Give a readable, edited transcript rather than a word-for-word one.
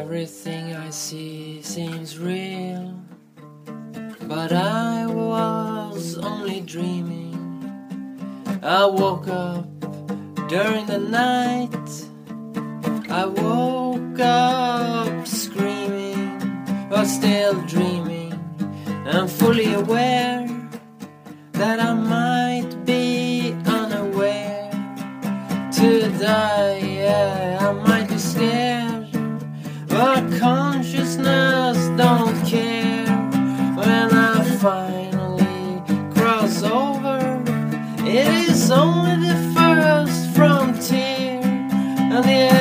Everything I see seems real, but I was only dreaming. I woke up during the night. I woke up screaming, but still dreaming. I'm fully aware that I might be unaware to die. Yeah, I might be scared, but consciousness don't care. When I finally cross over, it is only the first frontier, and the